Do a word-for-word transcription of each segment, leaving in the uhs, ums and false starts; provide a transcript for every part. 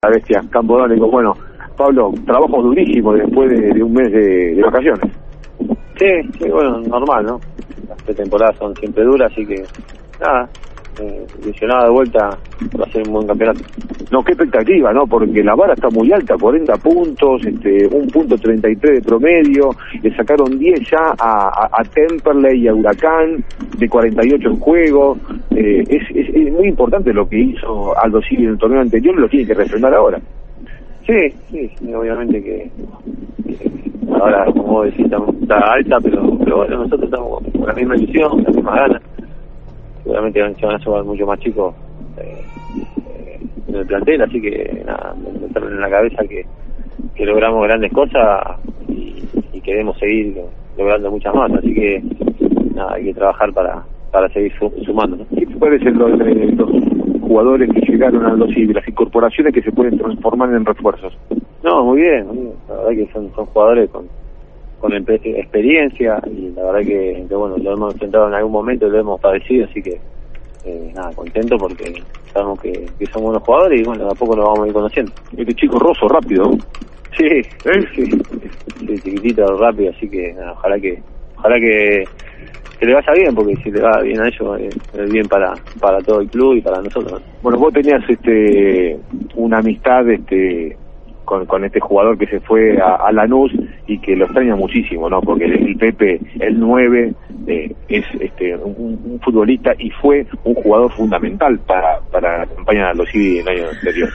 gracias, Bestia. Campodónico. Bueno, Pablo, trabajo durísimo después de, de un mes de, de vacaciones. Sí, sí, bueno, normal, ¿no? Las pretemporadas son siempre duras, así que nada, eh, ilusionado de vuelta, va a ser un buen campeonato. No, qué expectativa, ¿no? Porque la vara está muy alta, cuarenta puntos, este, un punto treinta y tres de promedio, le sacaron diez ya a, a, a Temperley y a Huracán, de cuarenta y ocho en juego. Eh, es, es, es muy importante lo que hizo Aldo Civi en el torneo anterior, lo tiene que refrendar ahora. Sí, sí, sí, obviamente que, que ahora, como vos decís, está, está alta, pero, pero bueno, nosotros estamos con la misma ilusión, con las mismas ganas. Seguramente se van a sumar mucho más chicos eh, eh, en el plantel, así que nada, meterle en la cabeza que, que logramos grandes cosas y, y queremos seguir logrando muchas más, así que nada, hay que trabajar para, para seguir sumando, ¿no? ¿Qué te parecen los, eh, los jugadores que llegaron a los civiles, las incorporaciones que se pueden transformar en refuerzos? No, muy bien, muy bien. La verdad que son, son jugadores con con experiencia y la verdad que, que bueno, lo hemos enfrentado en algún momento y lo hemos padecido, así que eh, nada, contento porque sabemos que, que son buenos jugadores y bueno, de a poco lo vamos a ir conociendo. Este chico Rosso, rápido. Sí, ¿eh? sí, sí, chiquitito, rápido, así que nada, ojalá que ojalá que, que le vaya bien, porque si le va bien a ellos es, es bien para para todo el club y para nosotros, ¿no? Bueno, vos tenías este una amistad este Con, con este jugador que se fue a, a Lanús y que lo extraña muchísimo, ¿no? Porque el Pepe, el nueve, eh, es este un, un futbolista y fue un jugador fundamental para para la campaña de los Civi en el año anterior.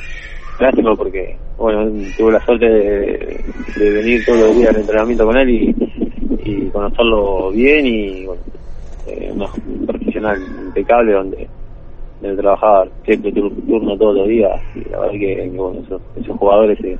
Lástima porque, bueno, tuve la suerte de, de venir todos los días al entrenamiento con él y, y conocerlo bien y, bueno, eh, un profesional impecable donde de trabajar siempre turno todos los días y la verdad que, que bueno, esos, esos jugadores se,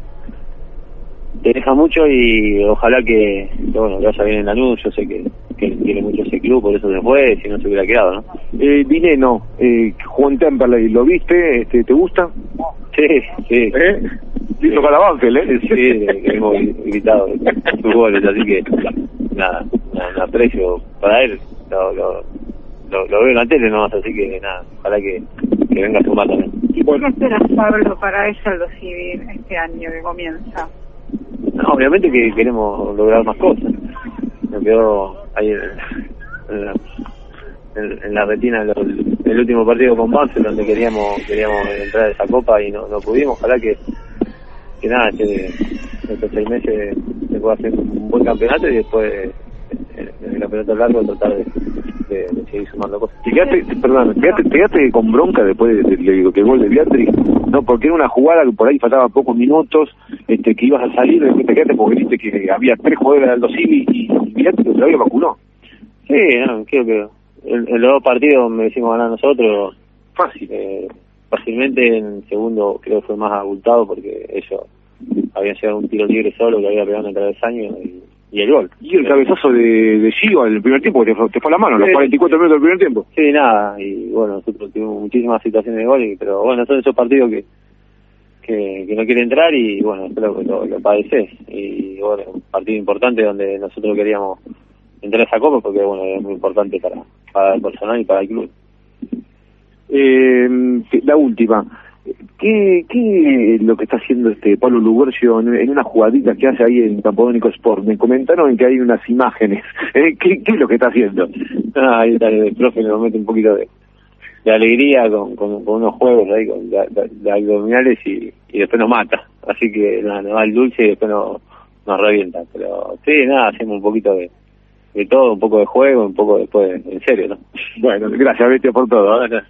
te dejan mucho y ojalá que, que bueno, que vaya bien en Lanús. Yo sé que, que quiere mucho ese club, por eso se fue, si no se hubiera quedado, ¿no? Eh, Dineno, eh, Juan Temperley, ¿lo viste? Este, ¿te gusta? Sí, sí. ¿Eh? Hizo Calabanfel, ¿eh? Sí, que hemos gritado sus goles, así que nada, nada, aprecio para él, lo, lo, Lo, lo veo en la tele nomás, así que nada, ojalá que, que venga a sumar también. ¿Y por qué esperas, Pablo, para ella Aldo Civi este año que comienza? No, obviamente que queremos lograr más cosas. Me quedó ahí en, en, la, en, en la retina el, el último partido con Banfield, donde queríamos queríamos entrar a esa copa y no, no pudimos. Ojalá que, que nada, este, estos seis meses se pueda hacer un buen campeonato y después en, en el campeonato largo tratar de De, de seguir sumando cosas. ¿Te quedaste, perdón, te quedaste, te quedaste con bronca después de, de, de, de, del gol de Beatriz? No, porque era una jugada que por ahí faltaban pocos minutos, este, que ibas a salir, después te quedaste porque viste que había tres jugadores de Aldo Civi y, y Beatriz todavía vacunó. Sí, no, creo que en, en los dos partidos me decimos ganar nosotros. Fácil. Eh, fácilmente, en el segundo creo que fue más abultado porque ellos habían llegado un tiro libre solo que había pegado en el travesaño y y el gol. Y el cabezazo de, de Gio en el primer tiempo, que te, te fue a la mano, los cuarenta y cuatro minutos del primer tiempo. Sí, nada, y bueno, nosotros tuvimos muchísimas situaciones de gol, y, pero bueno, son esos partidos que que, que no quiere entrar y bueno, espero que lo, lo padeces. Y bueno, un partido importante donde nosotros queríamos entrar a esa copa porque bueno, es muy importante para, para el personal y para el club. Eh, la última. ¿Qué, ¿Qué es lo que está haciendo este Pablo Lugercio en, en una jugadita que hace ahí en Campodónico Sport? Me comentaron que hay unas imágenes. ¿Eh? ¿Qué, ¿Qué es lo que está haciendo? Ah, ahí está el profe, nos mete un poquito de, de alegría con, con, con unos juegos ahí, con de, de, de abdominales y, y después nos mata. Así que nada, nos da el dulce y después nos, nos revienta. Pero sí, nada, hacemos un poquito de, de todo, un poco de juego, un poco después en serio, ¿no? Bueno, gracias, Bestia, por todo. ¿eh?